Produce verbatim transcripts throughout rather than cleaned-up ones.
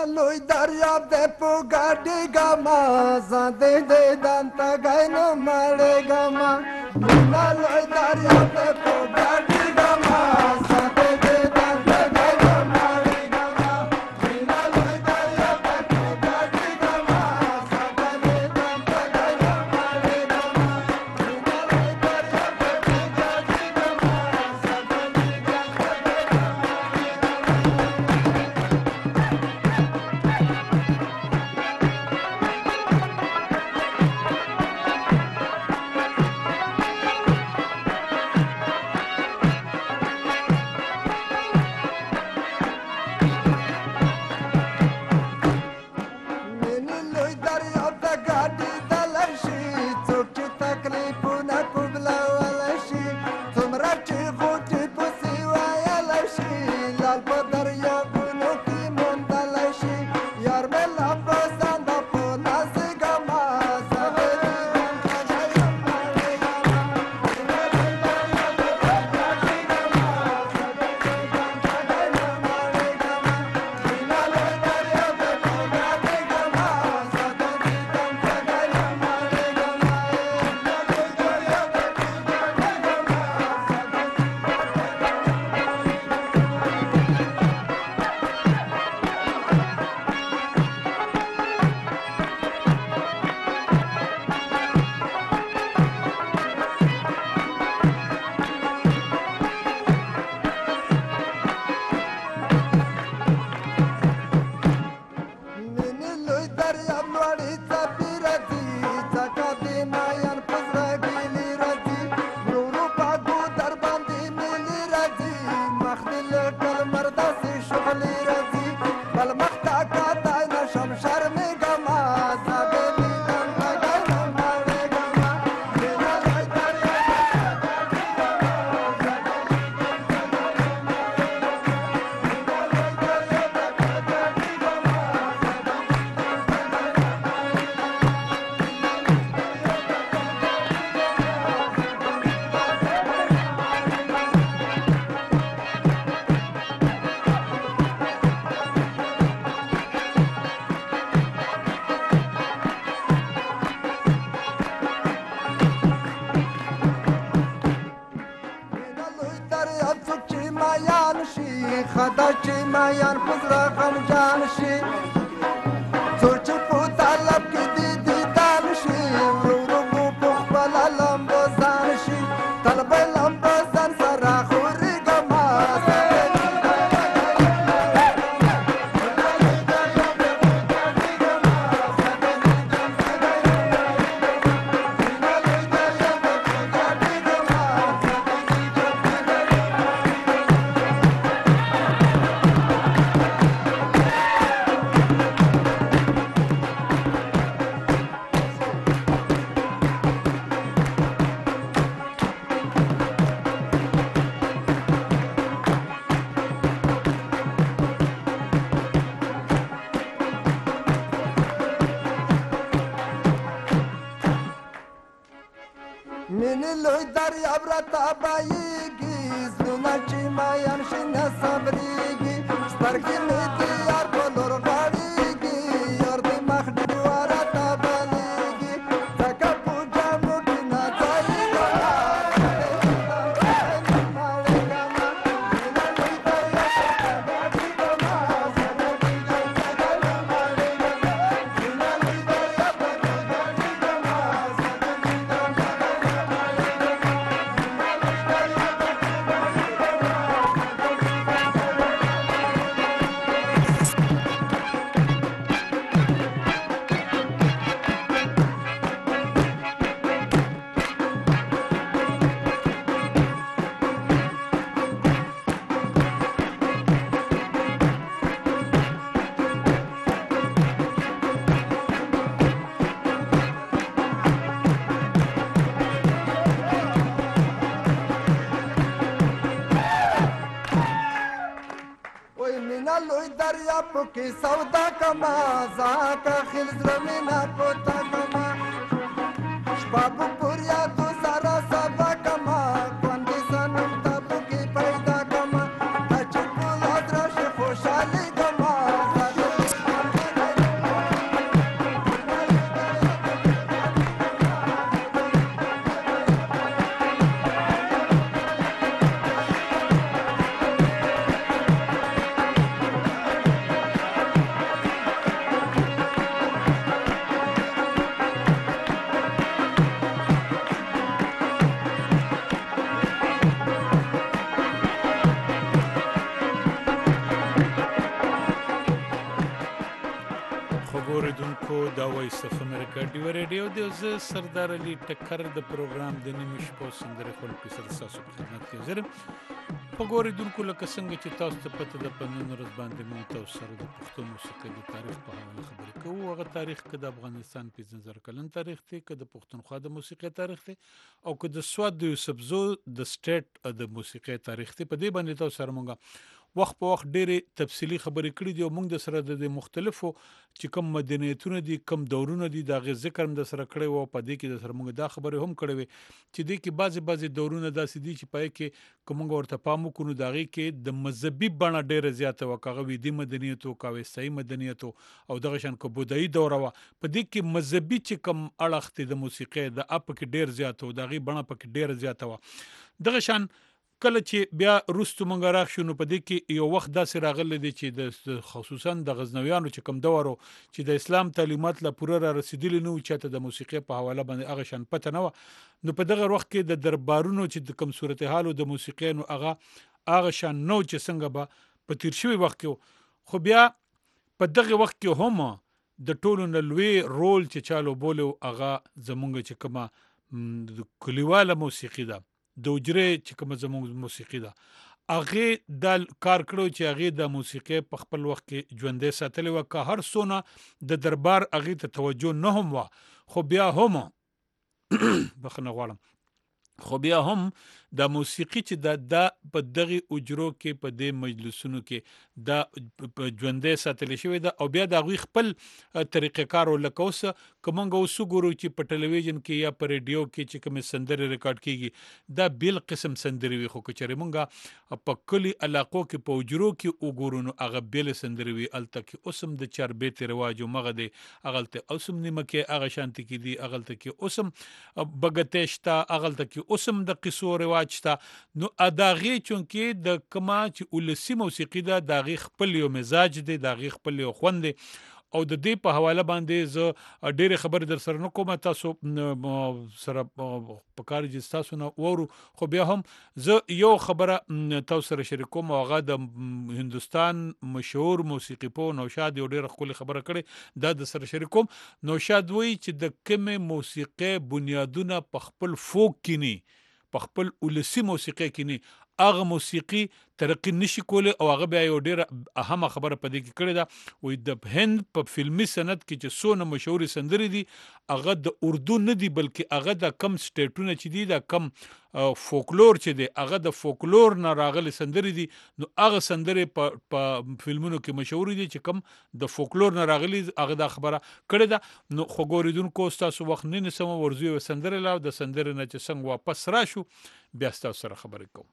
لوی دریاب دی په ګاډېږمه ځان دې دیدن ته ګینه مړېږمه مینه لوی دریاب دی په ګاډېږمه ځان دې دیدن ته ګینه مړېږمه مینه لوی دریاب دی په ګاډېږمه ځان دې دیدن ته ګینه مړېږمه مینه لوی دریاب دی په ګاډېږمه ځان دې دیدن ته ګینه خدا چې مایان په زړه غمجان شي څوک چې په طلب کې دي دیدان شي ورو ورو مو په خپله لمبه ځان شي طلبه لمبه ځان سره خورېږمه مینې لوی دریاب راته بهیږي زړونه چې مایان شي نه صبرېږي سترګې مې د یار په لور غاړېږي یار د مخ ډېوه راته بلېږي ځکه په جامو کې نه ځایېږمه لوی دریاب کې سودا کما ځکه خیل زړه مې نه پوته کما شپه په پور یادو سره سبا کما خوندې صنم تابو کې پیدا کما چې په لاس راشي خوشحالي کما دا وایس اف امریکا ډیو ریډیو دی زه سردار علي ټکر د پروګرام د نیمه شپو سندره خپل په سر تاسو په خدمت کې زرم په ګوري دونکو لکه څنګه چې تاسو ته پته د پنځه ورځ باندې مو تاسو سره د پښتو موسیقۍ د تاریخ په حواله خبرې کوو. هغه تاریخ کې د افغانستان پنځه زره کلن تاریخ دی، که د پښتونخوا د موسیقۍ تاریخ دی، او که د سواد د یوسفزو د سټیټ د موسیقۍ تاریخ دی. په دې باندې تاسو سره مونږه وخت په وخت ډېرې تفصیلي خبرې کړې دي او موږ د سره د مختلفو چې کوم مدنیتونه دي، کوم دورونه دي، د هغې ذکر هم د سره کړی و. په دې کې د سره موږ دا خبرې هم کړې وې چې دې کې بعضې بعضې دورونه داسې دي چې په هغې کې که موږ ورته پام وکړو نو د هغې کې د مذهبي بڼه ډېره زیاته وه، که هغه ویدي مدنیت و، که اوستایي مدنیت و، او دغه شان که بودایي دوره وه. په دې کې مذهبي چې کوم اړخ دی د موسیقۍ د هغه پکې ډېر زیات و، د هغې بڼه پکې ډېره زیاته وه. دغه شان کله چې بیا وروستو مونږ راغ شو نو په دې کې یو وخت داسې راغلی دی چې د خصوصا د غزنویانو چې کوم دور و چې د اسلام تعلیمات لا پوره را رسېدلي نه وو، چاته د موسیقۍ په حواله باندې هغه شان پته نه وه. نو په دغه وخت کې د دربارونو چې د کوم صورتحال و د موسیقۍ نو هغه هغه شان نه و چې څنګه به په تیر شوي وخت کې و. خو بیا په دغه وخت کې هم د ټولو نه لوی رول چې چا لوبولی و هغه زمونږ چې کومه کلیواله موسیقي ده، د اجرې چې کومه زموږ موسیقي ده، هغې دا کار کړی چې هغې د موسیقۍ په خپل وخت کې ژوندی ساتلې وه. که هر څونه د دربار هغې ته توجه نه هم وه، خو بیا هم بخښنه غواړم خو بیا هم دا موسیقي چې دا دا په دغې اجرو کې په دې مجلسونو کې دا ژوندی ساتلی شوې ده. او بیا د هغوی خپل طریقې کار و. لکه اوس که موږ اوس وګورو چې په ټلویزیون کې یا په ریډیو کې چې کومې سندرې ریکارډ کېږي دا بیل قسم سندرې وي، خو که چېرې موږ په کلي علاقو کې په اجرو کې وګورو نو هغه بیلې سندرې وي. هلته کې اوس هم د چاربیتې رواج همغه دی، هغلته اوس هم نیمکې هغه شانتې کې دي، هغلته کې اوس هم بګتۍ شته، هغلته کې اوس هم د قصو رواج شته. نو د هغې چونکې د کومه چې ولسي موسیقي ده د هغې خپل یو مزاج دی، د هغې خپل یو خوند دی. او د دې په حواله باندې زه ډېرې خبرې در سره نه کوم، تاسو سره په کار چې ستاسو نه واورو. خو بیا هم زه یو خبره تاسو سره شریکوم، او هغه د هندوستان مشهور موسیقي پوه نوشاد یو ډېره ښکلې خبره کړې، دا د سره شریکوم. نوشاد وایي چې د کومې موسیقۍ بنیادونه په خپل فوک کې نه، په خپل ولسي موسیقۍ کې نه، هغه موسیقي ترقي نشي کولی. او هغه بیا یو ډېره اهمه خبره په دې کې کړې ده، وایي د هند په فلمي صنعت کې چې څونه مشهورې سندرې دي هغه د اردو نه دي، بلکې هغه د کم سټیټونه چې دي، د کم فوکلور چې دی هغه د فوکلور نه راغلي سندرې دي. نو هغه سندرې په په فلمونو کې مشهورې دي چې کم د فوکلور نه راغلي، هغه دا خبره کړې ده. نو خو ګورېدونکو ستاسو وخت نه نیسم، ورځو یوه سندرې لا د سندرې نه چې څنګه واپس راشو بیا ستاسو سره خبرې کوم.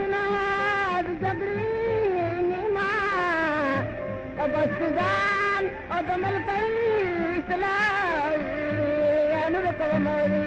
فتنه د جګړې نیما او بستګان او د ملکۍ اصلاح یانو د کومري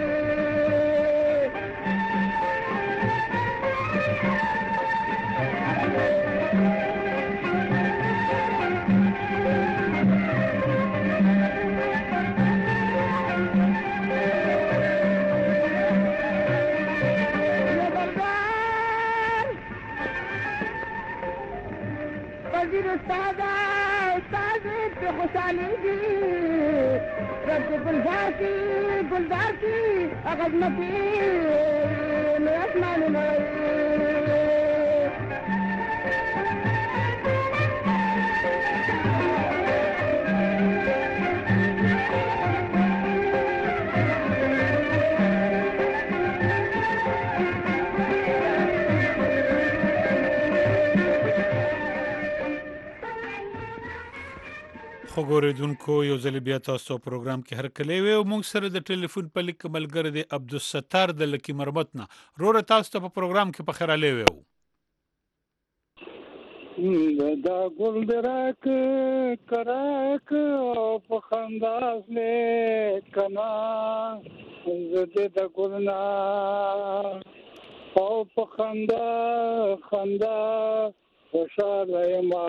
استاذ استاذ في خوشحالي رب گلزار کی گلزار کی عظمتی میں اسمان میں خو ګورېدونکو یو ځل بیا تاسو پروګرام کې هرکلی وی او موږ سره د ټلیفون په لیک ملګری دی عبدالستار د لکي مرمت نه روره تاسو ته په پروګرام کې په خیرالی وی دا ګل دراک کراک او په خنداز نه کنا زده د ګلنا او په خندا خندا خوشاله ما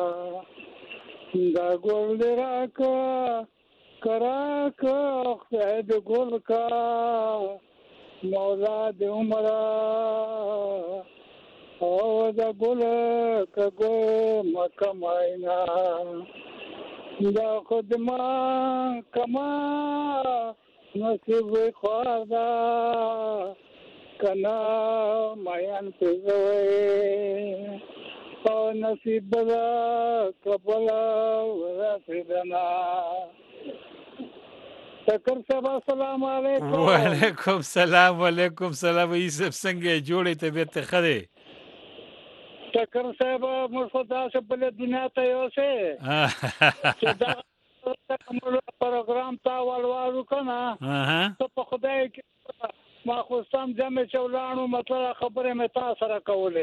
دا ګل دراک کراک خدای د ګل کا مولا د عمر او دا ګل کګو مکماینا دا خدما کما نصیب خوادا کنا مایان پزوي او نصیب دا کبلا ورسدنا شکر صاحب السلام علیکم وعلیکم سلام وعلیکم سلام یوسف څنګه جوړې طبیعت خره شکر صاحب مرخدا سے بلے دنیا ته یوسه چې دا پروګرام تا والوارو کنه ته په خدای کې ما خو سم جمع چولانو مطلب خبره مې تا سره کوله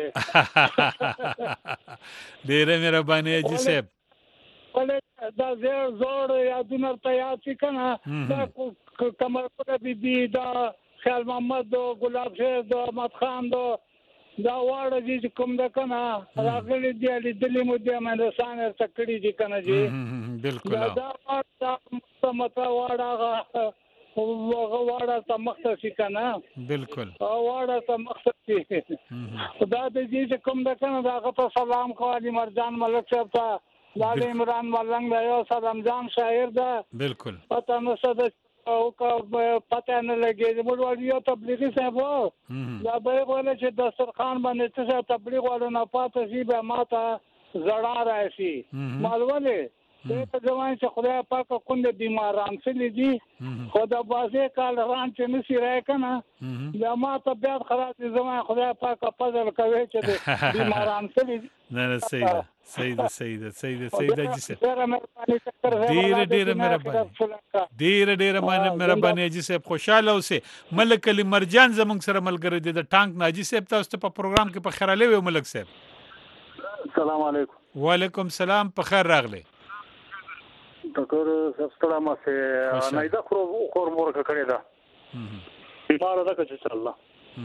ډیره مهرباني جی صاحب ولې دا زیر زور یادونه ته یاد شي کنه دا کمر په بي بي دا خیال محمد دو ګلاب شیر دو احمد خان دو دا واړه دي کوم دا کنه راغلي دي دلی مو دي باندې سانر تکړی دي کنه جی بالکل دا دا مطلب واړه هغه واړه تمخته شي کنه بالکل واړه تمخته شي دا د دې کوم دا کنه دا غته سلام خو علي مرجان ملک صاحب ته لال عمران ملنګ دا سلام جان شاعر دا بالکل پته نو څه او کا پته نه لګي موږ یو تبلیغي صاحب دا به وله چې دسترخوان باندې څه تبلیغ ولر نه پاتې شي به ماته زړه راشي مالوله دې په ځوان چې خدای پاک کوم بیماران څه دي خدای بازه کال روان چې نسی راي کنه دا ما طبيعت خلاص ځوان خدای پاک فضل کوي چې بیماران څه دي نه نه صحیح ده صحیح ده صحیح ده صحیح ده صحیح ده جی صاحب ډیر ډیر مهرباني ډیر ډیر مهرباني جی صاحب خوشاله اوسه ملک علي مرجان زمونږ سره ملګری دي د ټانک ناجی صاحب تاسو ته په پروګرام کې په خیرالی وی ملک صاحب السلام علیکم وعلیکم سلام په خیر راغلی تکر سلام سه نایدا خور خور مورکه کړی دا بیمار ده که چې الله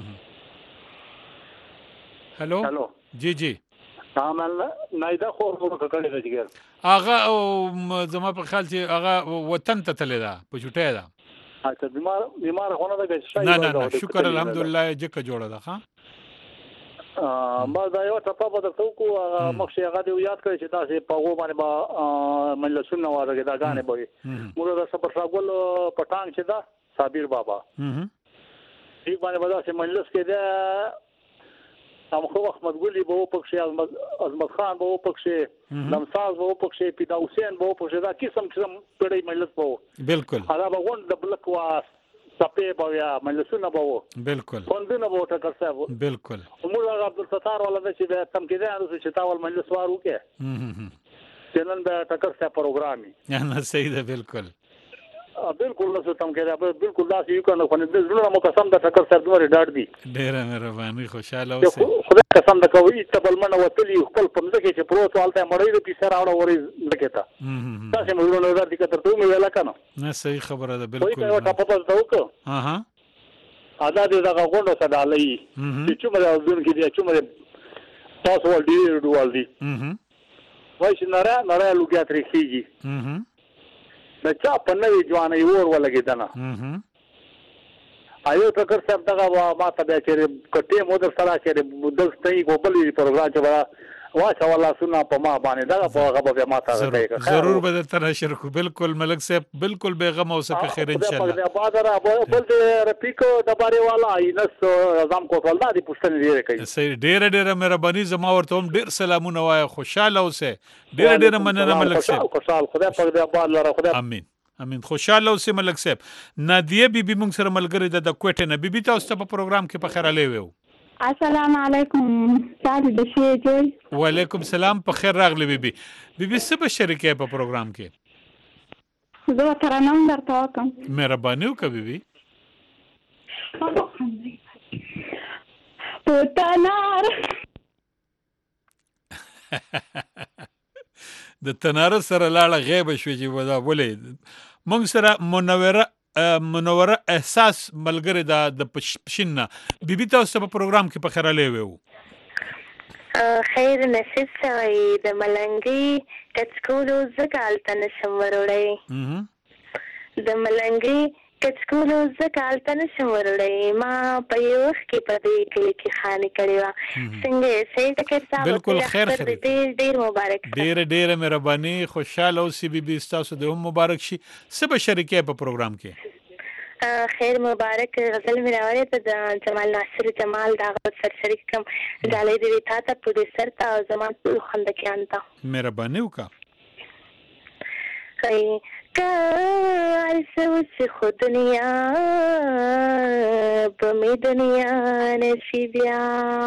هلو هلو جی جی عمل نایدا خور مورکه کړی دا جګر هغه زما په خیال چې هغه وطن ته تللی ده په چوټۍ ده اچھا بیمار بیمار خونه ده که نه نه نه شکر الحمدلله جکه جوړه ده ښه ما دا یو ټپه به درته وکړو مخکې هغه دې یاد کړی چې تاسې په هغو باندې به مجلسونه وارګې دا ګانې به وي موږ د صبرشاهګل په ټانک چې ده صابر بابا دې باندې به داسې مجلس کې ده امخو احمد ګلي به وپکښې عظمت خان به وپکښې لمساز به وپکښې پیدا حسین به وپکښې دا قسم قسم پړی مجلس به و بالکل هغه به غونډ د بلک واس سپې به یا مجلسونه به و بالکل خوندونه به ټکر صاحب بالکل موږ هغه عبدالستار والا چې د تمکیدان چې تاول مجلس وار وکړي چې نن به ټکر صاحب پروګرامي نه صحیح ده بالکل بالکل نو تم کې بالکل دا یو کنه خو د زړه مو قسم د ټکر سر دوه ډاډ دي ډیره مهرباني خوشاله اوسه خدای قسم د کوي ته بل منه وتلی خپل پمزه کې چې پروت والته مړې د پیسه راوړ اوري لکهتا تاسو موږ نو نظر دي کتر ته مې ویلا کنه نه صحیح خبره ده بالکل وای ته په تاسو ته ها ها ادا دې دا غونډه سره علي چې چې مې ځون کې دي چې مې تاسو ول دي ډوال دي وای چې نره نره لوګیا ترې کیږي د چا په نوې ځواني ور ولګیدنه آیو ټکر صاحب دغه ما ته به چې کټې مو در سره چې د ستې ګوبلې پروګرام چې واچا والله سنا په ما باندې دغه په هغه به ما ته راځي ضرور به تر شرکو بالکل ملک صاحب بالکل بیغم اوسه په خیر ان شاء الله بعد را بل دې رفیقو د باري والا اینس نظام کوټل دا دي پښتنې ډیره کوي صحیح ډیره ډیره مهرباني زما ورته هم ډیر سلامونه وای خوشاله اوسه ډیره ډیره مننه ملک صاحب خوشاله خدای په دې آباد لره خدای امين امين خوشاله اوسه ملک صاحب نادیه بیبي موږ سره ملګری د کوټه نه بیبي تاسو ته په پروګرام کې په خیر علي وو السلام علیکم تاسو د شي جوړ وعلیکم السلام په خیر راغلی بیبي بیبي څه به شریکه په پروګرام کې زه ترنم درته وکم مهرباني وکړه بیبي پوتنار د تنار سره لاړه غیب شوې چې ودا ولې موږ سره منوره منوره احساس ملګری دا د پښیننا بیبي تاسو په پروګرام کې په خیر علي وو خیر نصیب سوی د ملنګي کچکولو زکال تنشم وروړی د ملنګي کچکولو زکال تنشم وروړی ما په یو وخت کې په دې کلی کې خاني کړی و څنګه سې ټکر صاحب بالکل خیر خیر ډیر ډیر مبارک ډیر ډیر مهرباني خوشاله اوسې بیبي تاسو د هم مبارک شي څه به شریکه په پروګرام کې خیر مبارک غزل مې راوړې ته د جمال ناصر جمال دا سر شریک کوم ډالې دې تا ته په دې سر ته زمان ټول خندکیان ته مهرباني وکړه خی کار سوس خود دنیا بمی دنیا نشیبیا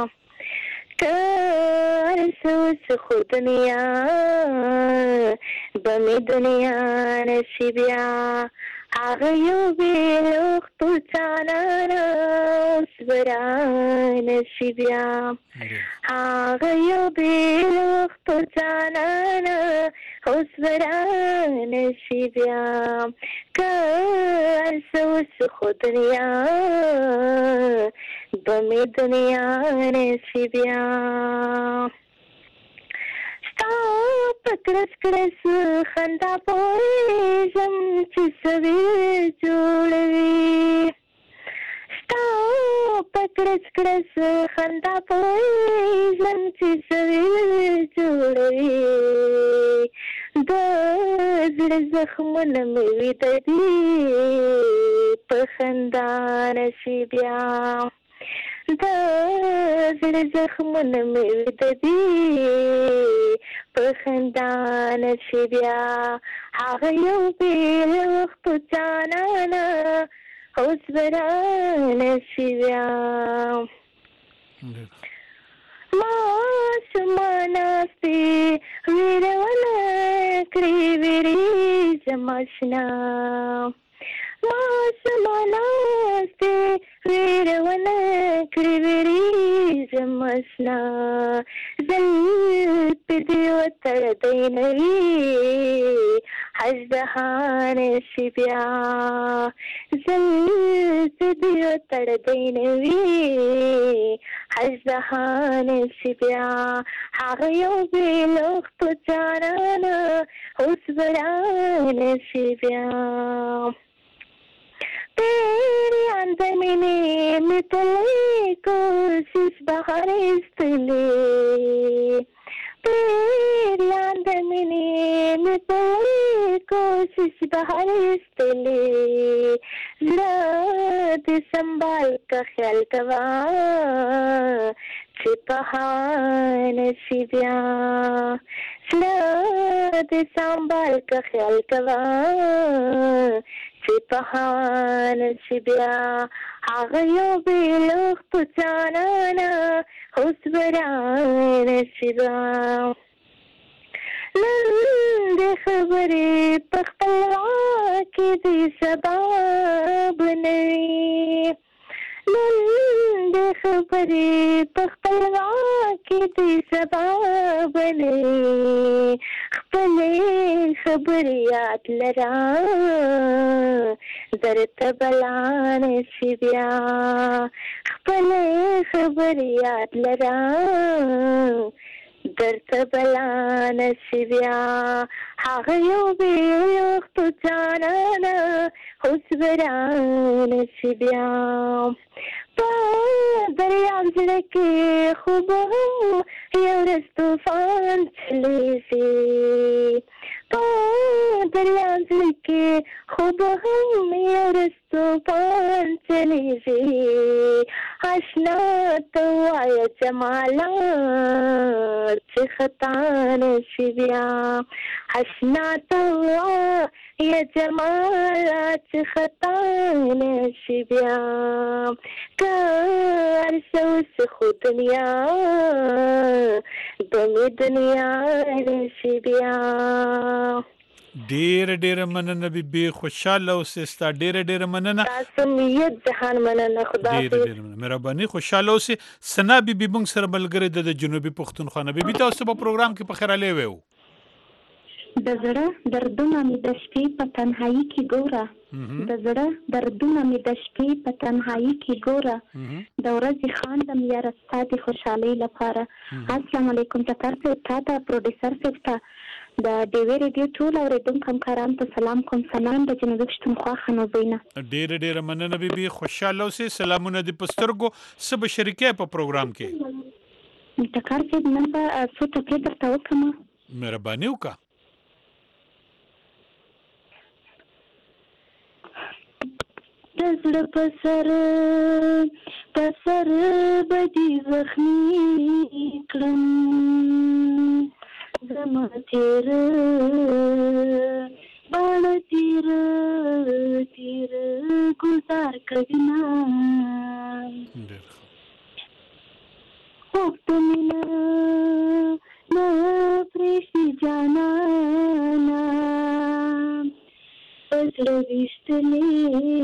کار سوس خود دنیا بمی دنیا نشیبیا آغا یو بیلوخ تو چانانا اسبرا نشیبیا آغا یو بیلوخ تو چانانا اسبرا نشیبیا کار سوس خود دنیا بمی دنیا نشیبیا پکرس کرس خندا پوریزم چی سویر جوڑوی ستا پکرس کرس خندا پوریزم چی سویر جوڑوی دزر زخمون میوی ددی پخندا نشیبیا دزر زخمون میوی ددی پخندا نشیبیا هغه یو بیل وخت جانانا اوس برا نشیبیا ما سماناستی ویرونه کړی ویری زماشنا ما سماناستی ویرونه کړی ویری زماشنا زل پدیو تر دینوی حجدهان شبیا زل پدیو تر دینوی حجدهان شبیا هغه یو بیلوخت جانانا اوس بران شبیا तेरी अंदमिनी मितले कोशिश बाहर इस्तले तेरी अंदमिनी मितले कोशिश बाहर इस्तले ज़रात संभाल का ख्याल कवा चिपहान शिव्या ज़रात संभाल का ख्याल कवा चिपहान शिबिया هغه یو بیلوخت جانانا اوس بران شبیا نن د خبرې په خپلواکي کې دې سبا بنوي نن د خبرې په خپل غاړه کې دې سبا بنوي خپلې خبرې یاد لرا درته بلا نشي بیا خپلې خبرې یاد لرا درته بلا نشي بیا هغه یو بېوختو جانانه اوس به رانشي بیا په دریاب زړه کې خو به هم یو ورځ طوفان چلیږي په دریاب زړه کې خو به هم یو ورځ طوفان چلیږي اشنا ته وایه جماله چې خطا نشي بیا اشنا ته وایه جماله چې خطا نشي بیا که هر څه اوس خو دنیا د مې دنیا نشي بیا ډېره ډېره مننه بیبي خوشحاله اوسې ستا ډېره ډېره مننه تاسو نیت جهان مننه خدا ډېره ډېره مننه مهرباني خوشحاله اوسې ثنا بیبي موږ سره ملګرې ده د جنوبي پښتونخوا نه بیبي تاسو په پروګرام کې په خیرالی ویو د زړه دردونه مې د شپې په تنهایي کې ګوره د زړه دردونه مې د شپې په تنهایي کې ګوره د ورځې خاندم یاره ستا د خوشحالۍ لپاره السلام علیکم ټکر صاحب تا ته پروډیوسر صاحب ته د ډیوې ریډیو ټول اورېدونکو همکارانو ته سلام کوم سلام د جنوبي پښتونخوا خنوزۍ نه ډېره ډېره مننه بیبي خوشحاله اوسې سلامونه دې په سترګو څه به شریکې په پروګرام کې ټکر صاحب نن به څو ټکې درته وکړم مهرباني وکړه د زړه په سر په سر به دې زخمي کړم زما تیره باڼه تیره تیره ګلزار کوینه خوب د مینه نه پرېږدي جانانه په زړه ویشتلې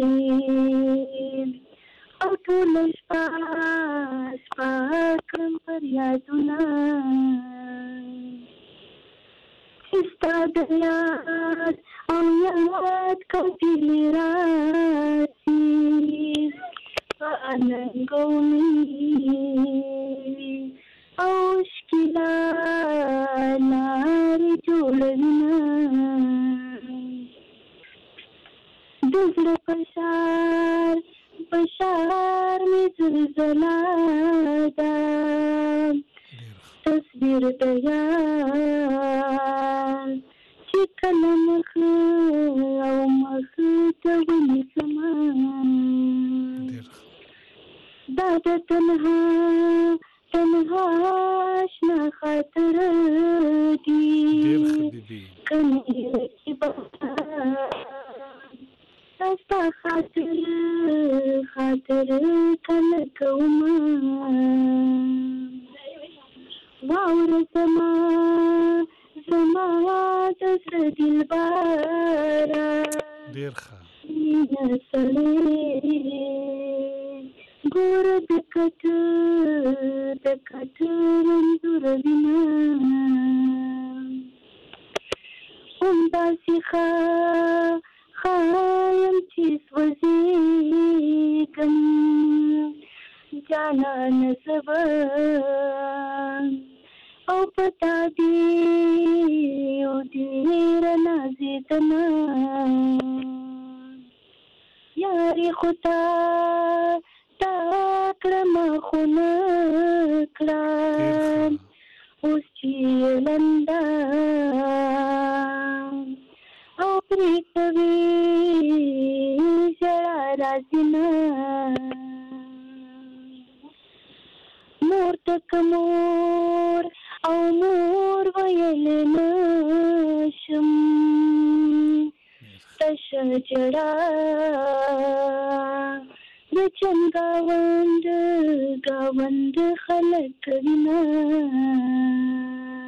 او ټوله شپه شپه کړم فریادونه ستا د یاد او یاد کتلې راشي په اننګو مې او ښکلا لارې جوړوینه د زړه په شار په شار مې زلزله ده تصویر د یار چې کله مخ او مخ ته ونیسمه دا د تنها تنها اشنا خاطر دي کني چې ستا خاطر خاطر کله کومه واوره زما زما د زړه دلبره ډېر ښه مینه سړی ګوره د کټه د کټه رنځور وینه همداسې ښه خایم چې سوځېږم جانانه زه به او پتا دې او ډېره نازېدمه یارې خو تا تا کړمه خو نه کړم اوس چې لنده او پرېږدوي ژړا راځي نه مور ته که مور او مور ویلی نشم تشه جړا د چم ګاونډ ګاونډ خلک کوینه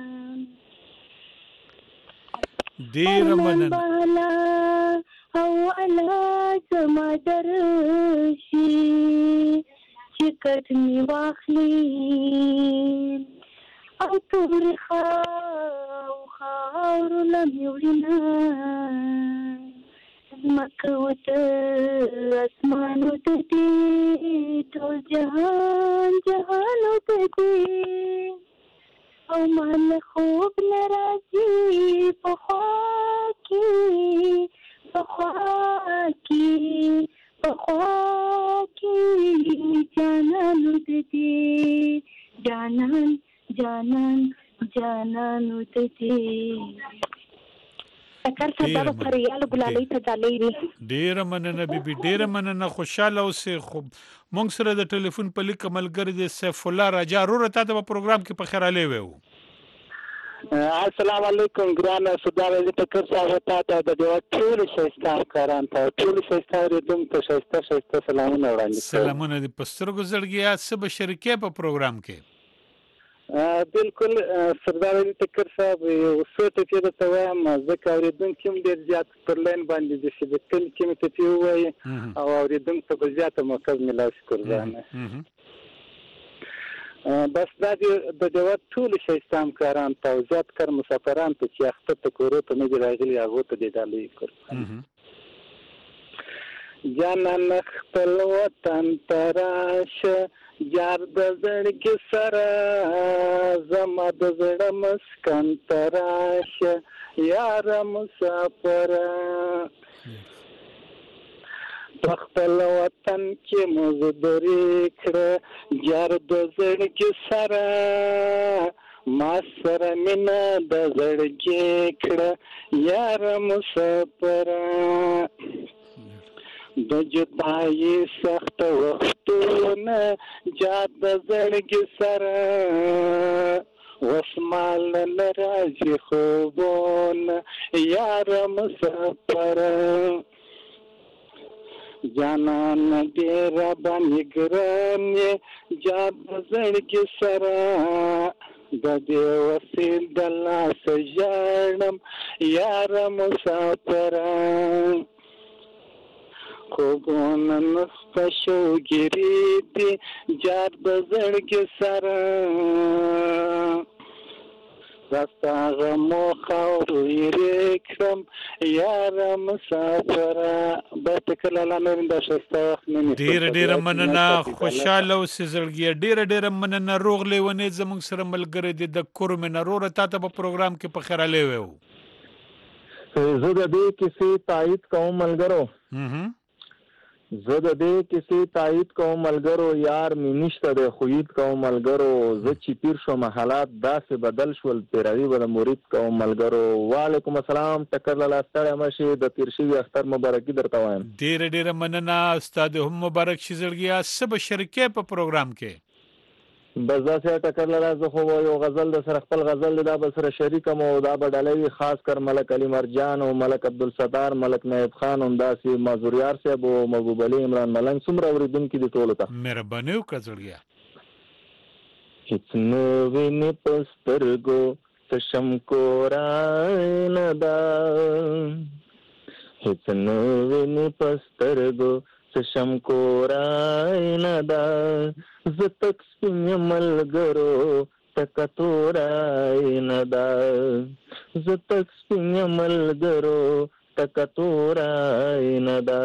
ډېره مننه او والا زما درشي چې کټ می واخلي او تور خاو خاورونه مې وړينه زمکه وته اسمان وته دې ټول جهان جهان وته دې او مال خوب ناراضي په خوا کې په خوا کې په خوا کې جانان وته دې جانان جانان جانان وته دې تکر صدا په ریال ګلالي ته ځلې دي ډیر مننه بیبي ډیر مننه خوشاله اوسې خو مونږ سره د ټلیفون په لیک عملګر دي سیف الله راجا رور ته په پروګرام کې په خیر علي وو السلام علیکم ګران صدر دې ټکر صاحب ته د دې ټول شایسته کاران ته ټول شایسته ردوم ته شایسته شایسته سلامونه وړاندې سلامونه دې پستر گزړګیا سب شریکه په پروګرام کې بالکل سردار علي ټکر صاحب اوسه ته چې د توایم ځکه اوریدونکو هم ډیر زیات پر لاین باندې د شي د کل کې مته پیوي او اوریدونکو په زیاته موقع ملاوي قربانه بس دا د دې ټول شایسته کاران ته زیات کار مسافران ته چې اخته ته کورو ته نه راغلي هغه ته د دالي قربانه جانان خپل وطن تراشه یار د زړګي سره زما د زړه مسکن تراشه یار مسافر خپل وطن کې مزدوري کړه یار د زړګي سره ما سره مینا د زړګي کړه یار مسافر د جدایي سخت وختونه جاد د زړګي سره وسمال ناراضي خوبونه یار مسافر جانان ډیر باندې ګران جاد د زړګي سره د دې وسیل د لاس ژړم یار مسافر خوبونه نخشو ګری دي جاد بزړګي سره راستا غمو خاورو یریکم یار مسافر بس کله لا نور د شسته ډیر ډیر مننه خوشاله او سزړګي ډیر ډیر مننه روغ لیونه زموږ سره ملګری دي د کورم نرور ته په پروګرام کې په خیر علي وو زه د دې کیسې تایید کوم ملګرو زه د دې کیسې تایید کوم ملګرو یار مې نشته د خوید کوم ملګرو زه چې پیر شوم حالات داسې بدل شول پیروي به د مرید کوم ملګرو وعلیکم السلام ټکر لاله ستړی مشي د تیر شوي اختر مبارکي درته وایم ډیره ډیره مننه استاد هم مبارک شي زړګیا سب شریکه په پروګرام کې بس دا سه ټکر لاله زه خو یو غزل د سره خپل غزل دا به سره شریکم او دا به ډالوي خاص کر ملک علي مرجان او ملک عبدالستار ملک نایب خان هم داسې مازوریار صاحب او محبوب علي عمران ملنګ څومره اوریدونکي دي ټولو ته مهرباني وکړه زړګیا هیڅ نو وینې په سترګو تشم کورای نه ده هیڅ نو وینې په سترګو تشم کورای نه ده زه تک سپین ملګرو تک تورای نه ده زه تک سپین ملګرو تک تورای نه ده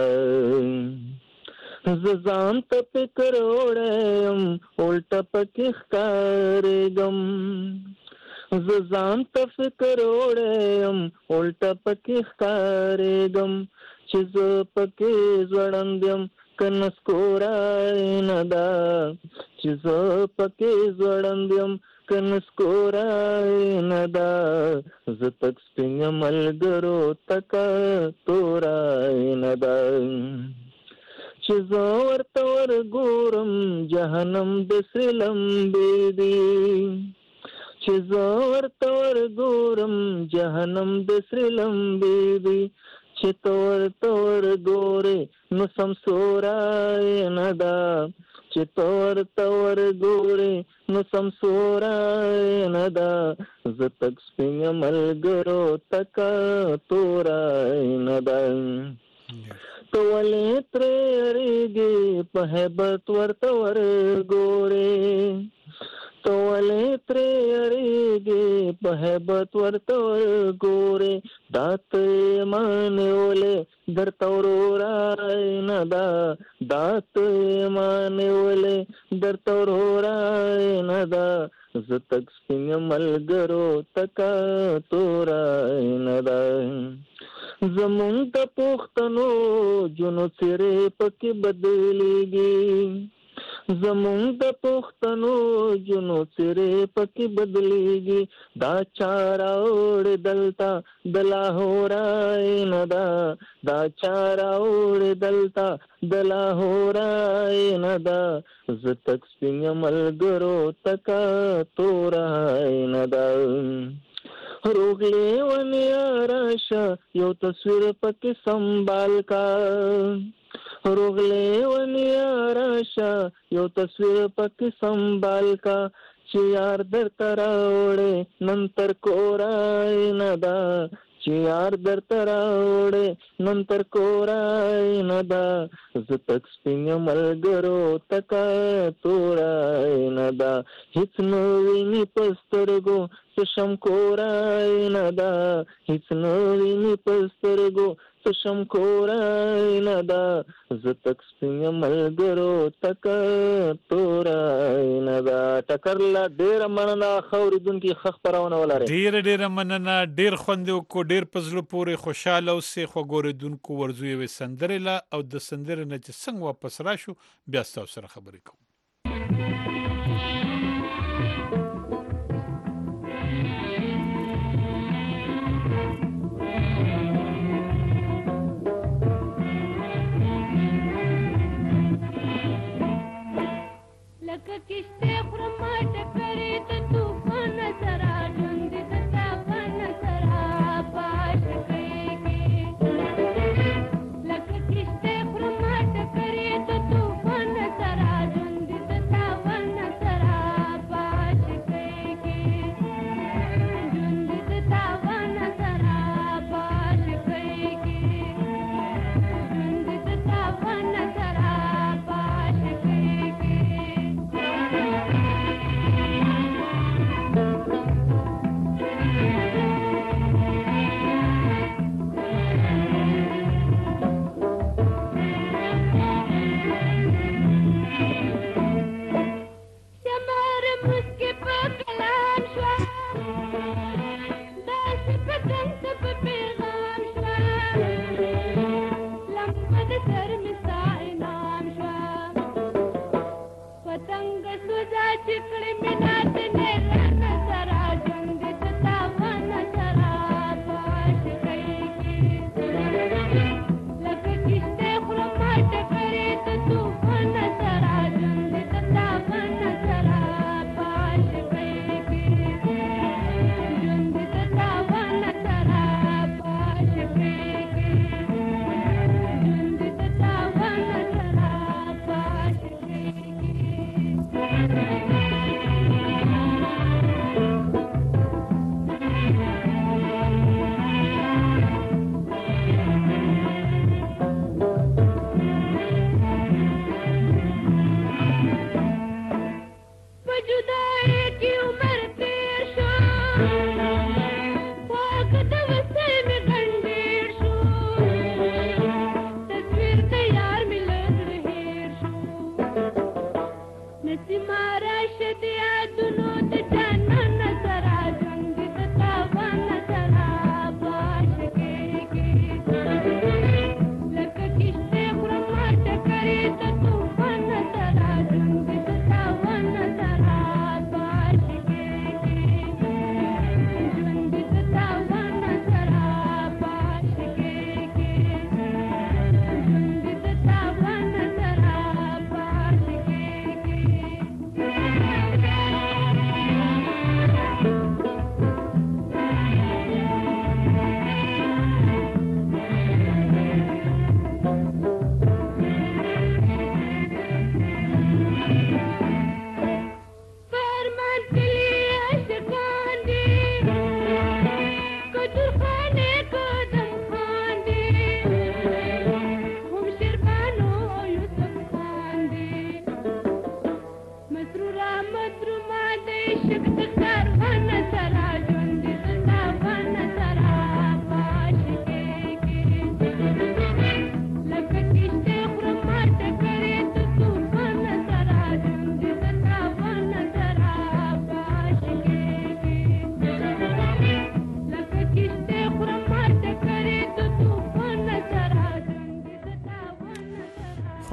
زه ځان ته فکر وړم الټه پکې ښکارېږم زه ځان ته فکر وړم الټه پکې ښکارېږم چې زه پکې ځوړند یم که نسکورای نه ده چې زه پکې ځوړند یم که نسکورای نه ده زه تک سپین ملګرو تکه تورای نه ده چې زه ورته ورګورم جهنم داسې لمبې دي چې زه ورته ورګورم جهنم داسې لمبې دي چې ته ورته ورګورې نو سمسورای نه ده چې ته ورته ورګورې نو سمسورای نه ده زه تک سپین ملګرو تکه تورای نه ده تو ولې ترې اړېږې په هیبت ورته ورګورې تو ولې ترې اړېږې په هیبت ورته ورګورې دا ته یې مانولې درته وروری نه ده دا ته یې مانولې درته وروری نه ده زه تک سپین یم ملګرو تکه توری نه ده زمونږ د پښتنو جنو څېرې پکې بدلېږي زمونږ د پښتنو جنو څېرې پکې بدلېږي دا چا راوړې دلته د لاهوری نه ده دا چا راوړې دلته د لاهوری نه ده زه تک سپین یم ملګرو تکه توری نه ده روغ لیونیا راشه یو تصویر پکې سنبال کا روغ لیونیا راشه یو تصویر پکې سنبال کا چې یار درته راوړې نن تر کوری نه ده چې یار درته راوړې نن تر کوری نه ده زه تک سپین یم ملګرو تکه توری نه ده هېڅ نه ویني په سترګو څه شم کوری نه ده هېڅ نه ویني په سترګو څه شم کوری نه ده زه تک سپین یم ملګرو تکه توری نه ده ټکر له ډېره مننه ښه اورېدونکي ښه خپرونه ولرئ ډېره ډېره مننه ډېر خوند یې وکړو ډېر په زړه پورې خوشحاله اوسئ خوږ اورېدونکو ورځو یوې سندرې له او د سندرې نه چې څنګه واپس راشو بیا ستاسو سره خبرې کوو لکه کشته خورم ټکرې د طوفان سره ژوند د تاوان سره پاش کېږي لکه کشته خورم ټکرې د طوفان سره ژوند د تاوان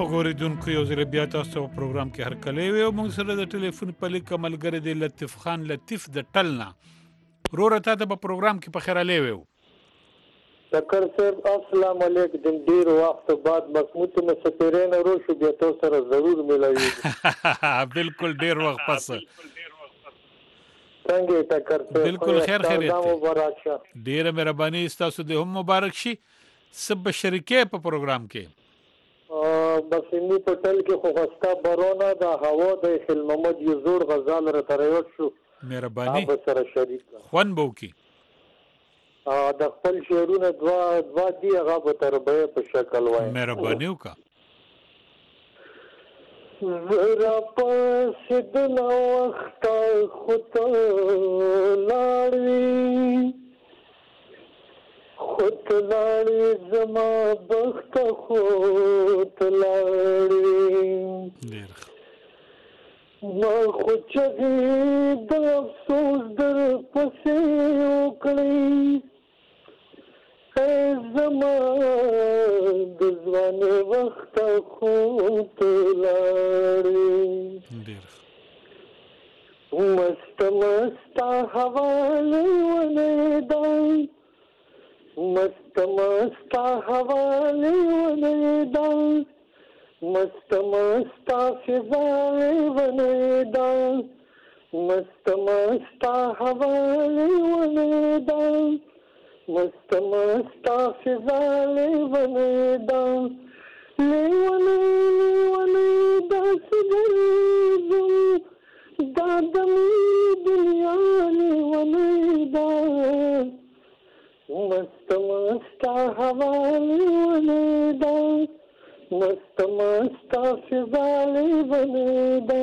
غوریدونکو یو ځل بیا تاسو په پروګرام کې هرکلی وي او موږ سره د ټلیفون په لیکه ملګری دی لطیف خان لطیف د ټلنا وروره تا ته په پروګرام کې په خیر علی وي ټکر صاحب السلام علیکم ډیر وخت بعد مسموت مې سفیرین ورو شو بیا تاسو سره ضرور ملایي بالکل ډیر وخت پس څنګه ټکر صاحب بالکل خیر خیریت مبارک شه ډیره مهرباني تاسو د هم مبارک شي سب شریکه په پروګرام کې بس اني په ټل کې خو غستا برونه د هوا د خل محمد یو زوړ غزال را تروت شو مهرباني به سره شریک خوان بو کی ا د خپل شعرونه دوا دوا دی هغه به تربه په شکل وای مهرباني وکا زرا پس د نو وخت خود لاړی خود لاړی زما بخت خود لاړی ما خود چغی د افسوس در پسې وکړی ای زما د ځوان وخت خود لاړی مست مست حواله ونیدای مست مست حواله ونیدای مست مست فضای ونیدای مست مست حواله ونیدای مست مست فضای ونیدای لیونی لیونی دست گریزم دادمی دنیا لیونی دای مست مست حوالی ونیدا مست مست فضالی ونیدا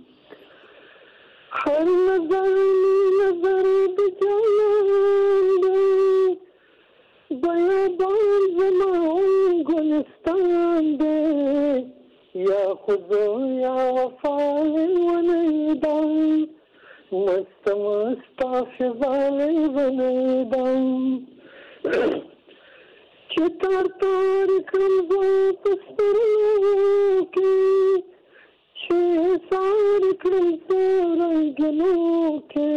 ہر نظر نظر بجان دے بیابان زمان گلستان دے یا خودو یا وفالی ونیدا مست مست فضالی ونیدا چتار تار کرم پستروں کی چھ سار کرم رنگنوں کے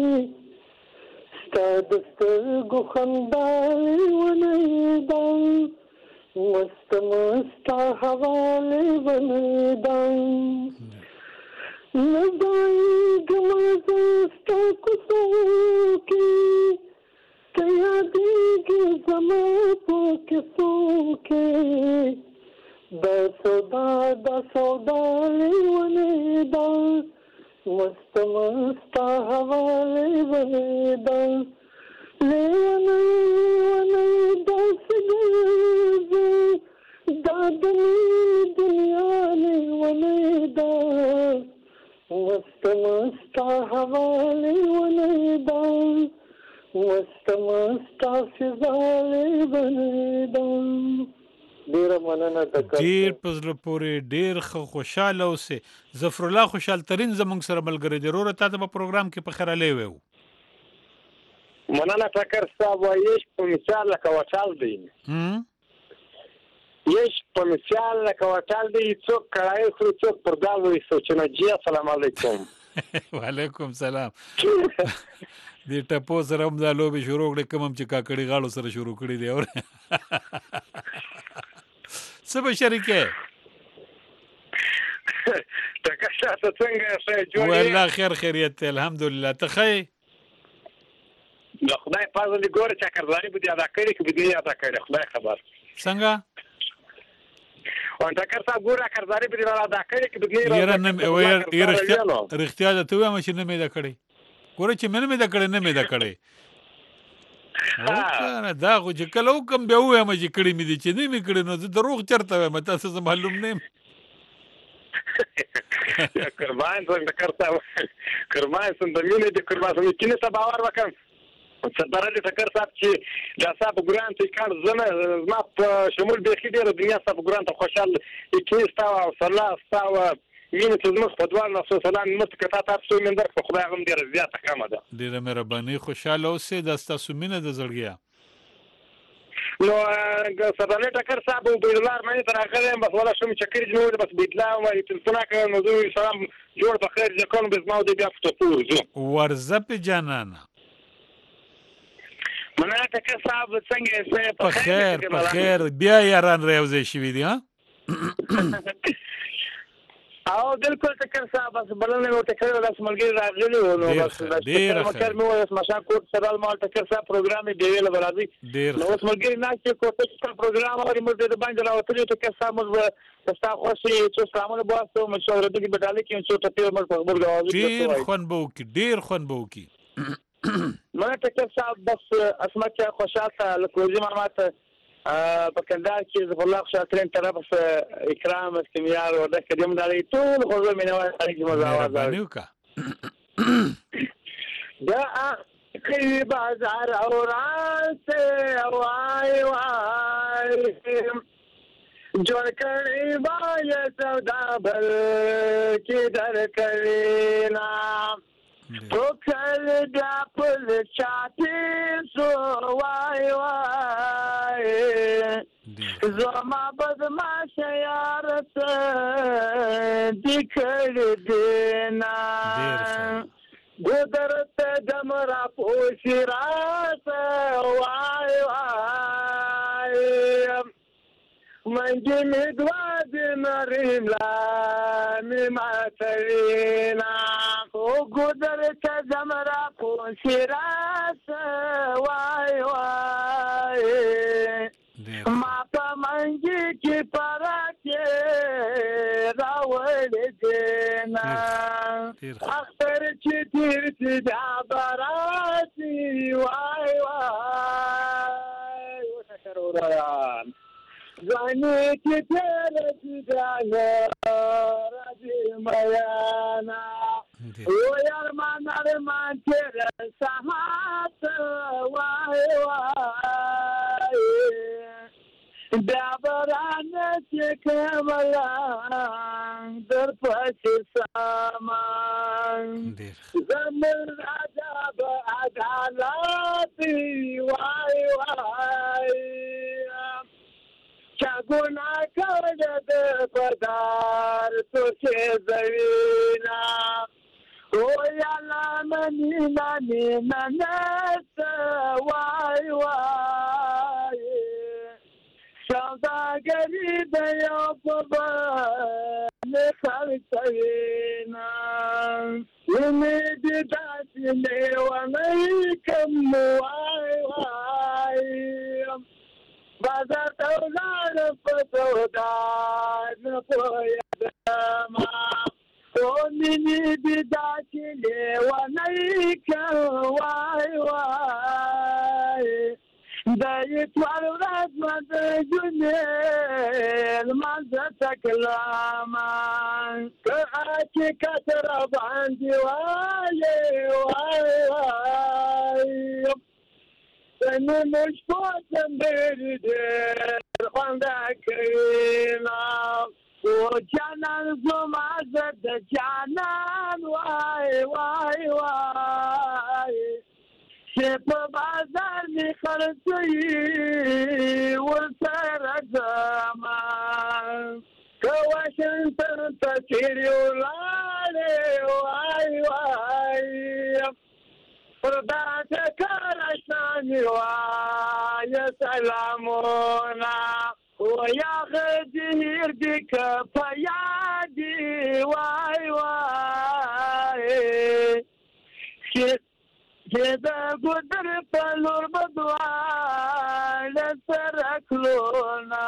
ستادستر گو خندالی ونیدا مست مست حوالی ونیدا نبائی گمازستا کسوں کی کیا دیگی زمان پو کسو کے دا سودا دا سودا لیونیدا مست مست حوالی ونیدا لیونی لیونیدا سگیزی دادنی دنیا لیونیدا مست مست حوالی ونیدا مست مست فضالی ونیدا ډیر مننه تکر ډیر پزله پورې ډیر خوشاله اوسه ظفر الله خوشحال ترين زمونږ سره ملګری دی وروره تاسو په پروګرام کې په خیر علی وي مننه تکر صاحب وایي په مثال لکه وټال دی هم یش په مثال لکه وټال دی څوک کړای خو څوک پردال وي سوچنه جی السلام علیکم وعلیکم سلام دې ټپو سره هم دا لوبې شروع کړې کوم چې کاکړي غاړو سره شروع کړې دی اور څه به شریکه تکه تاسو څنګه ښه جوړ والله خیر خیریت الحمدلله ته خی د خدای په فضل ګوره چې کارځاري بده ادا کړی کې بده ادا کړی خدای خبر څنګه وانت کارځه ګوره کارځاري بده ادا کړی کې بده یره نه یره رښتیا ده ته وایم چې نه مې دا کړی ګوره چې مې نه مې دا کړی نه مې دا کړی او دا خو چې کله وکم بیا ووایم چې کړی مې دي چې نه مې کړی نو زه دروغ چېرته وایم تاسو زه معلوم نه یم قربان څنګه کارته قربان څنګه مینه دې قربان څنګه کینه ته باور وکم څنګه دې فکر صاحب چې دا صاحب ګران ته کار زنه ما په شمول به خېډه دنیا صاحب ګران ته خوشاله کې ستاو صلاح ستاو مینه ته زموږ په دوه نو سلام مستکتا تاسو من در په خدای غم ډیر زیاته کمه ده ډیره مهرباني خوشاله اوسئ د تاسو مینه د زړګیا نو سردار ټکر صاحب او بیدلار مې تر هغه بس ولا شم چکر جوړ بس بیدلا او تلفون کړ نو دوی سلام جوړ په خیر ځکه بس ما دې بیا فتو ورزه په جانانه منا ټکر صاحب څنګه په خیر په خیر بیا یاران راوځي شوی دی ها او بالکل ټکر صاحب بس بلنه نو ټکر ولا سملګری راغلی نو بس ډیر مکر مې وایي مشا کوټ سره مال ټکر صاحب پروګرام دی ویل برابرۍ نو سملګری نه چې کوټ پروګرام اوري موږ د باندې راوته ټکر صاحب موږ تاسو خوشي چې سلامونه بواسطه مشوره دې بداله کې چې ټکر موږ په خبر غواړو ډیر خون بو کې ډیر خون بو کې مې ټکر صاحب بس اسمت خوشاله لکوزي معلومات په کندهار کې زه الله شاکرین طرف اکرام استمیار او د کډیم دالي ټول خو مې نه وایي چې مزاواز باندې دا کی بازار اوران سے وای وای جوړ کړي وای سودا بل کې در کړي نا تو کل دا پل چاته سو وای وای زما بدما شیارت دکړ دینا ګودرت دمرا پوشراس وای وای منجي مدوا دمریم لا می ماترینا او ګودرت دمرا پوشراس وای وای ما په منجي کې پراکه راوړ دینا اختر چې تیر چې دا براتي وای وای وشکر وران ځانې کې تیر چې دا راځي میانا او یار مان ارمان تیر ساحت وای وای دا برانه چې کملان در پسې سامان زمن راجا به عدالت وای وای چا ګناه کړې د پردار تو چې زوینا او یالا منی نانی ننت وای وای سوداګری د یو په باندې خلڅوینا امید داسې لیونی کم وای وای بازار ته ولاړ په سودا نه پوهېدمه او امید داسې لیونی کم وای وای دای توار ورځ مده جنل مازه تکلامان که چې کتر باندې وای وای وای سنو مشکو سندري دې خواندا کینا او جانان زما زد جانان وای وای وای په بازار می خرڅي ورسره زمان که واشنطن ته چیرې ولاړې وای وای پر دا ټکر اشنامي وایه سلامونه ویا غدیر دې که په یاد وای وای چې دا ګودر په لور بدوال سره کلونا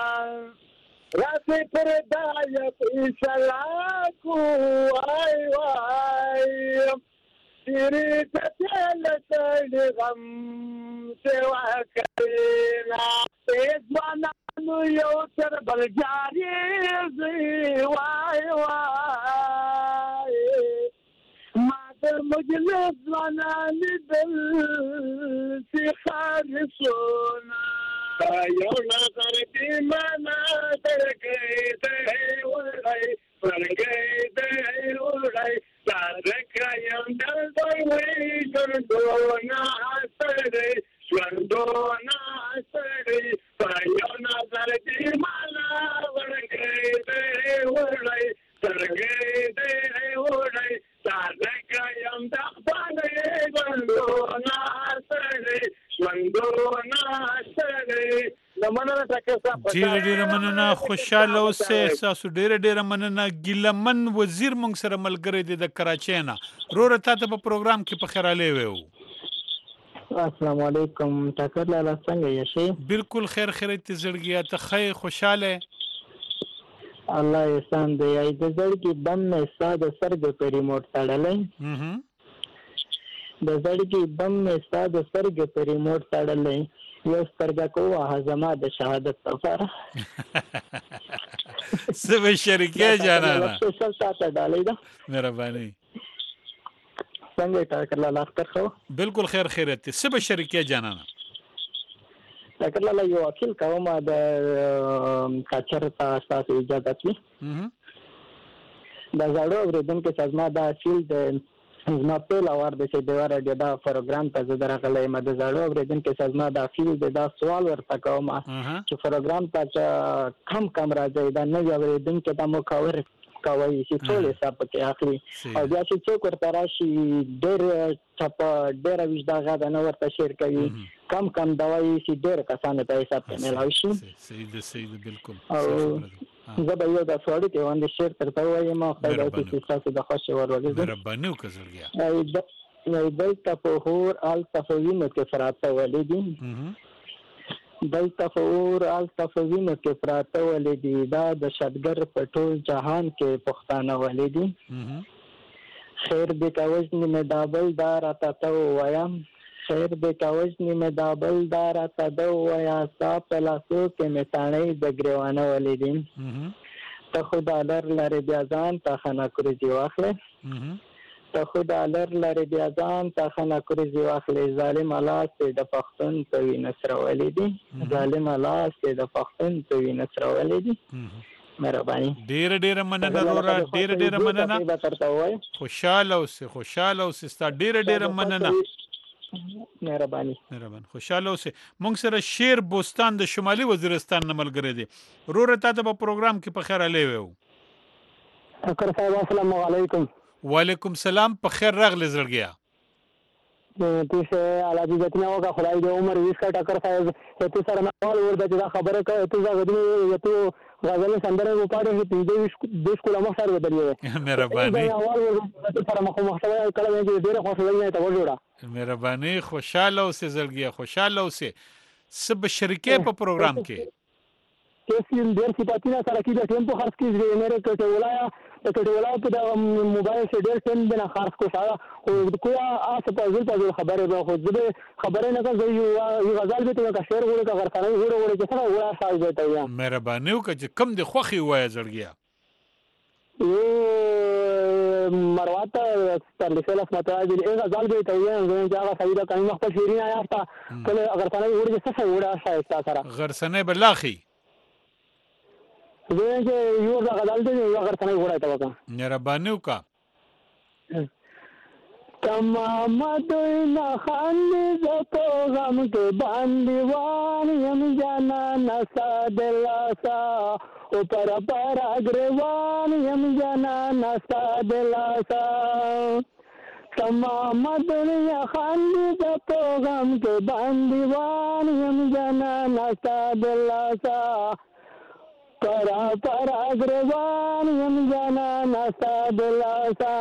راسي پر دای فیصله کو وای وای تیرې کتل سړي غم سوا کړینا ځوانانو یو تر بل جاري وای وای مجلس وانا ندل في خالصونا يو نظر بمانا تركيت ولي فرقيت ولي تارك يوم دلوي شندونا سري شندونا سري ژوندونه ستړی ژوندونه ستړی د مننه ټکر صاحب ډېره ډېره مننه خوشحاله اوسئ ستاسو ډېره ډېره مننه ګیلمن وزیر موږ سره ملګری دی د کراچۍ نه وروره تا ته په پروګرام کې په خیرالی وی وو السلام علیکم ټکر لاله څنګه یې شي بالکل خیر خیریت زړګیا ته خی خوشاله الله احسان دی ای د زړګي بم مې ستا د سترګو په ریموټ تړلی د زړګي بم مې ستا د سترګو په ریموټ تړلی یو سترګه کو واه زما د شهادت لپاره څه به شریکې جانانه سپیشل تا ته ډالۍ ده مهرباني څنګه ټکر لاله اختر خو بالکل خیر خیریت څه به شریکې جانانه ټکر لاله یو اپیل کوم د کچر تاسو اجازه وي د زړو اوریدونکو څخه دا اپیل د زما په لور د چې د ورډ دا پروګرام ته زه درغلې مده زړو اوریدونکو څخه زما د اپیل د دا سوال ورته کوم چې پروګرام ته کم کم راځي دا نه اوریدونکو ته مو کاور کوي چې ټول حساب کې اخلي او بیا چې څوک ورته راشي ډېر چپ ډېر ویش دا غاده نه ورته شیر کوي کم کم دوايي چې ډېر کسانو ته حساب کې ملایي شي صحیح ده صحیح ده بالکل زه به یو د سوالي کې باندې شیر ترته وایم او خدای دې چې تاسو د خوشي ورولې ربانه وکړیا ای دلته په هور ال تفوینو کې فراته ولیدي دلته فور ال تفوینو کې پراته ولیدي دا د شتګر په ټول جهان کې پښتانه ولیدي خیر دې کاوځنی مې دابل دار اته وایم خیر دې کاوځنی مې دابل دار اته وایا صاحب لاسو کې مې تانې د ګریوانه ولیدي ته خدای لر لري بیا ځان ته خنا کړی دی واخله ته خدای لر لري بیا ځان ته خنا کړی دی واخله ظالم الله سي د پښتون په وینسر ولیدي ظالم الله سي د پښتون په وینسر ولیدي مهرباني ډیر ډیر مننه رورا ډیر ډیر مننه خوشاله اوسه خوشاله اوسه ستا ډیر ډیر مننه مهرباني مهربان خوشاله اوسه مونږ سره شیر بوستان د شمالي وزیرستان نه ملګری دی رورا ته په پروګرام کې په خیر علي وو اکر صاحب السلام علیکم وعلیکم سلام په خیر راغلی زړګیا تاسو علاوه د تنو کا خدای د عمر ویس کا ټکر صاحب ته سره نوال ورته دا خبره کوي ته غوډي یته غزل سندره و پاره هي د د سکول مخ سره بدلې مهرباني سره مخ مخ سره کله چې ډیره خوشاله نه ته وجوړه مهرباني خوشاله اوسه زړګیا خوشاله اوسه سب شریکې په پروګرام کې کیسین ډیر صفاتونه سره کې د ټیمپو خرڅ کې مېره کټه ولایا د کټه ولایا په موبایل سره ډیر ټیم بنا خرڅ کو سره او کوه آسه په ځل په خبره به خو دې خبره نه کوي یو غزل به ته کا شعر وره کا غرسانه وره وره چې څنګه وره ساز دی یا مهرباني وکړه کم د خوخي وای زړګیا یو مروات تر لسه ماته دې غزل به ته یا چې هغه سیدا کاین وخت شیرین آیا تا کله غرسانه وره چې څنګه وره ساز سره غرسانه بلاخي زه چې یو غزل دې یو غرسانه وره تا وکړه مهرباني وکړه تمام دوینا خاندی زپو غم کے باندیوان یم جانا نسا دلاسا اوپر پر اگروان یم جانا نسا دلاسا تمام دنیا خاندی زپو غم کے باندیوان یم جانا نسا دلاسا پرا پر اگروان یم جانا نسا دلاسا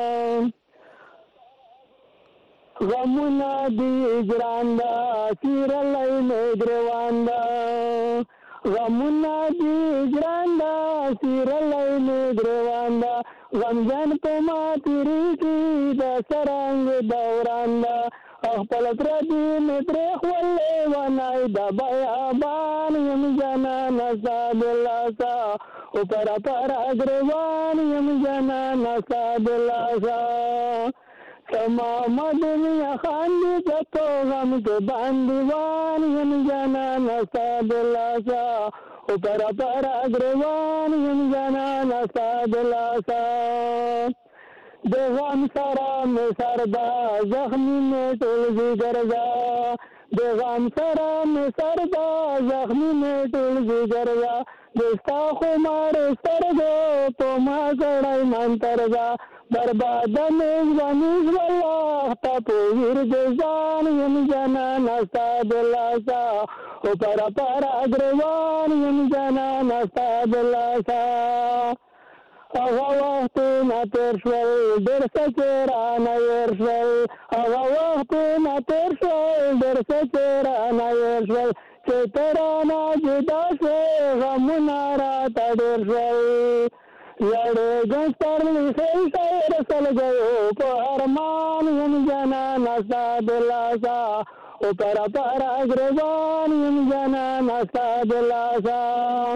غمنا دی گراندا سیرلای میگرواندا غمنا دی گراندا سیرلای میگرواندا غمجن پما تیری کی د سرنګ دوراندا خپل تر دې متر خولې ونای د بیابان یم جنا نزاد لاسا او پر پر اگروان یم جنا نزاد لاسا تمام دنیا خاندی جتو غم کے باندیوان یم جانا نساد لاسا اوپر پر اگروان یم جانا نساد لاسا دے غم سرا میں سردا زخمی میں ٹول جگرزا دے غم سرا میں سردا زخمی میں ٹول جگرزا دستا خمار سرگو تو ما گڑائی منترزا برباد میزبانی والله تا پویر جزان یم جانان استاد لاسا او پر پر اگروان یم جانان استاد لاسا هغه وختونه تېر شول ډېر څه چې رانه هېر شول هغه وختونه تېر شول ډېر څه چې رانه هېر شول چې ته رانه جدا شوې غمونه راته ډېر شول یړېږم سترلي خیل رسل گیو په ارمان یم جانان ستا د لاسه او پر پر اګربان یم جانان ستا د لاسه.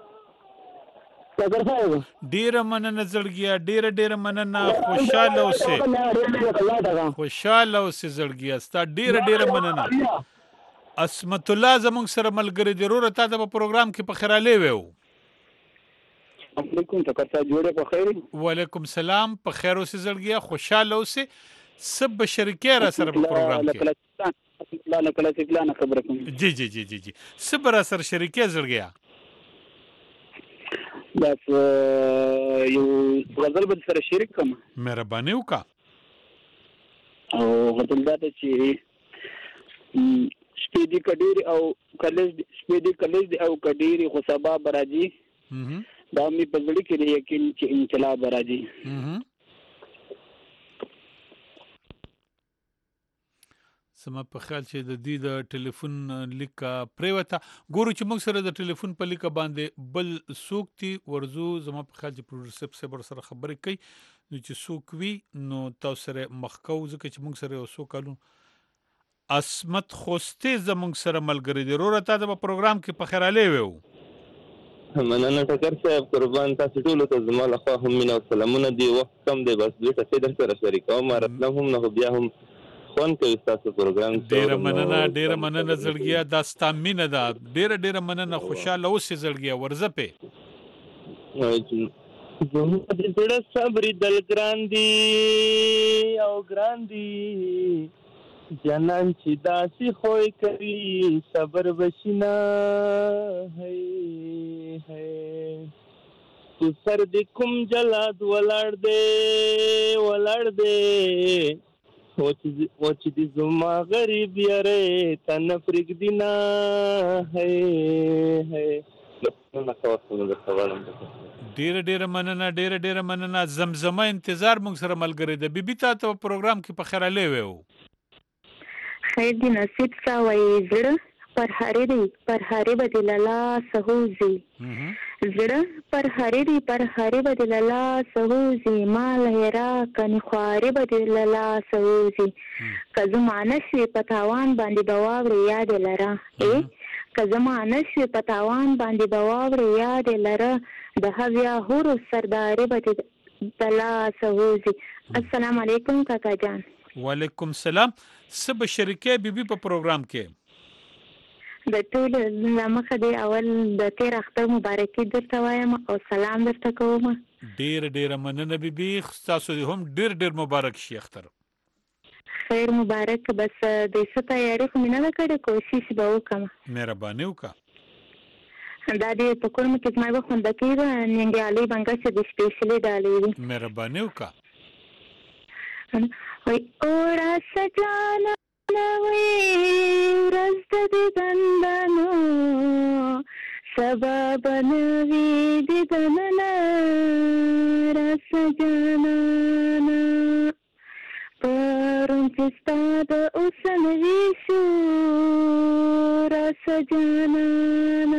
ډیره مننه زړګیا ډیره ډیره مننه خوشاله اوسې خوشاله اوسې زړګیا ستا ډیره ډیره مننه. عصمت الله زموږ سره ملګری دی وروره تا ته په پروګرام کې په خیرالی ویو. وعلیکم سلام په خیر اوسې زړګیا خوشاله اوسې څه به شریکې را سره په پروګرام کې جی جی جی جی جی څه به را سره شریکې زړګیا بس یو غزل به سره شریک کوم مهرباني وکړه او غزل دا ته چې شپې دي کډيري او کلیز شپې دي کلیز دي او کډيري خو سبا براجي دا مې په زړه کې یقین چې انقلاب راځي. سم په خیال چې د دې د ټلیفون لیکه پریوته ګورو چې موږ سره د ټلیفون په لیکه باندې بل څوک دي ورزو زما په خیال چې پروډوسر صاحب سره خبرې کوي نو چې څوک وي نو تاسو سره مخکو ځکه چې موږ سره اوسو کالو. عصمت خوسته زموږ سره ملګری دی وروره تا د پروګرام کې په خیرالی ویو. مننه ټکر صاحب قربان تاسو ټولو ته زما له خوا هم مینه او سلامونه دي. وخت کم دی بس دوی ټکې در سره شریکوم راتلم هم نو بیا هم خوند کوي ستاسو پروګرام. ډیره مننه ډیره مننه زړګیا دا ستا مینه ده ډیره ډیره مننه خوشاله اوسې زړګیا ورځه پې زما د زړه صبر دل ګران دي او ګران دي جنان چې داسې خوی کوي صبر بشینا هی هی تو سر د کوم جلاد ولاړ دې ولاړ دې و چې د زما غریب یاره تنه پرېږدي نه هی هی. ډیره ډیره مننه ډیره ډیره مننه. زمزمه انتظار موږ سره ملګری ده. بیبي تا ته پروګرام کې په خیرالی ویو. خیر دی نصیب سا وایي زړه پر هرې دی پر هرې به د لالا سهوځي زړه پر هرې دی پر هرې به د لالا سهوځي مال هیرا کني خوارې به د لالا سهوځي که زمانه شوې په تاوان باندې به واورې یاد لره ای که زمانه شوې په تاوان باندې به واورې یاد لره د هویا هورو سردارې به د لالا سهوځي. السلام علیکم کاکا جان. وعلیکم سلام. څه به شریکې بیبي په پروګرام کې د ټولو مخه دی اول د تیر اختر مبارکي درته وایم او سلام درته کوم. ډیر ډیر مننه بیبي تاسو هم ډیر ډیر مبارک شي اختر. خیر مبارک بس د څه تیاری خو مې نه کړې کوشش به وکړم. مهرباني وکړه. دا دې په کور مې کې زما به خوندکي ده ننګیالۍ بنګس د سپیشلي ډالۍ دي. مهرباني وکړه. وای اوړه سجانا نوې ورځ د دیدنونو سبا بنوي دیدنونه را سجانا پرون چې ستا د اوسن ویشو را سجانا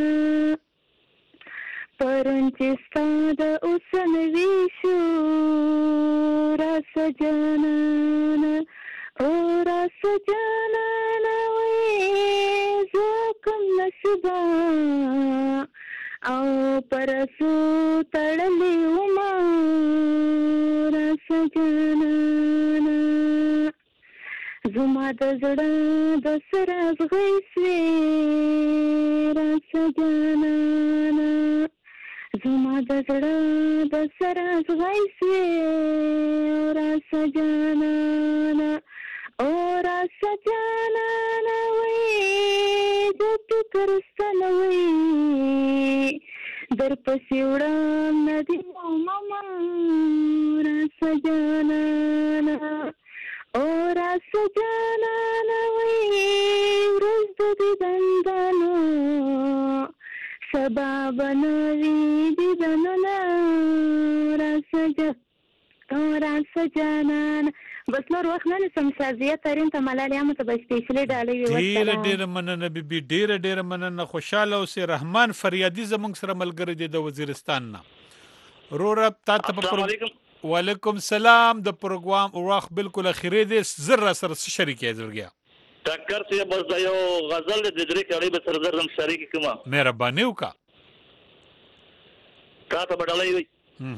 پرون چې ستا د اوسن ویشو را سجانا او را سجانا وی زو کم نصبا او پرسو تړلی وما را سجانا زما د زړه د سراز غیسوی را سجانا زما د زړه د سراز غیسوی را سجانا او را سجانا وی د فکر ستنوي در پسې وړم ندی ماما را سجانانا او راس جانانا وی رزد دیدندانو سبا بنوی دیدننا راس جانانا راس جانانا بس نور وخت نه سم شازیه ترين ته ملالي هم ته سپیشلی ډالې وي ډېر ډېر مننه بیبي ډېر ډېر مننه خوشاله اوسې رحمان فریادي زمونږ سره ملګری دی د وزیرستان نه رورا تا ته السلام علیکم وعلیکم سلام د پروګرام وخت بالکل اخیری دی زر سره شریکې زړګیا ټکر ته بس دا یو غزل د درې کړي به سره درم شریک کوم مهرباني وکا تا ته بدلای وي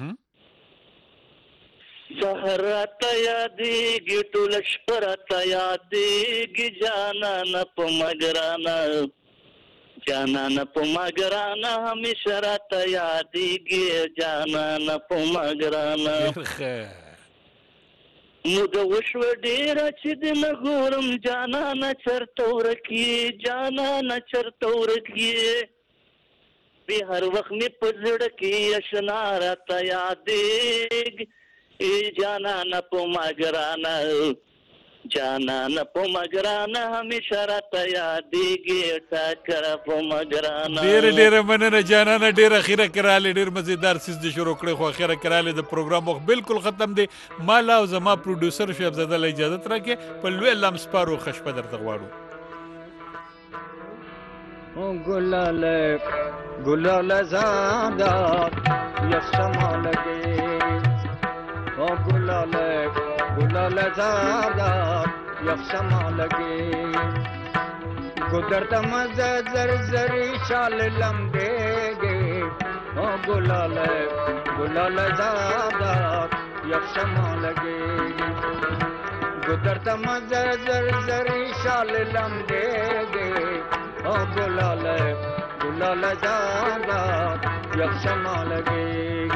سهرتا یادېږي ټول شپه راته یادېږي جانانه په مګرانه جانانه په مګرانه همیشه راته یادېږي جانانه په مګرانه نو د وشوه ډېره چې د نه ګورم جانانه چېرته ورک یې جانانه چېرته ورک یې بې هر وخت مې په زړه کې اشنا راته یادېږي ای جانانه په مګرانه جانانه په مګرانه همیشه راته یادېږي ټاکره په مګرانه ډېر ډېر مننه جانانه ډېر اخیره کراله ډېر مزیدار سیز د شروع کړی خو اخیره کراله د پروګرام وخت بالکل ختم دی مالا او زما پروډوسر شعیب زاده له اجازه راکې په لوی لم سپارو خشپه درته غواړو ګلاله ګلاله زاده یسما لګي او ګلاله ګلاله زاده یسما لګي ګدرت مزه زر زری شال لمبېږي او ګلاله ګلاله زاده یسما لګي ګدرت مزه زر زری شال لمبېږي او ګلاله ګلاله زاده یسما لګي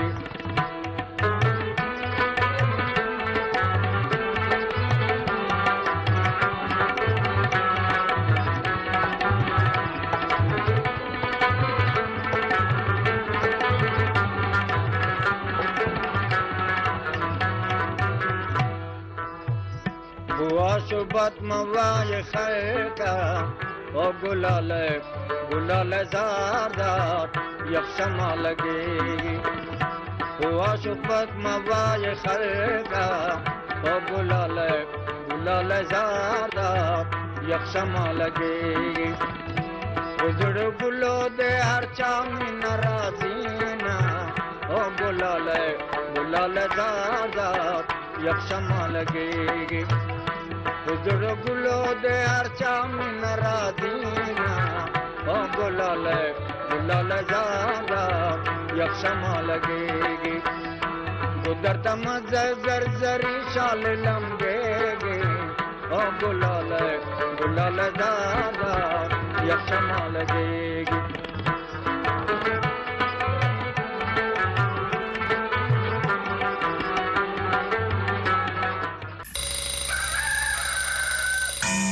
شبت موای خیکا او گلاله گلاله زاردار یخشما لگی هوا شبت موای خیکا او گلاله گلاله زاردار یخشما لگی وزر گلو دے ہر چامی نرازینا او گلاله گلاله زاردار یخشما لگی وزر گلو دے ہر چامی نرازینا او گلاله گلاله زاردار یخشما لگی گدرت مزه زر زری شال لمبېږي او گلاله گلاله زاردار یخشما لگی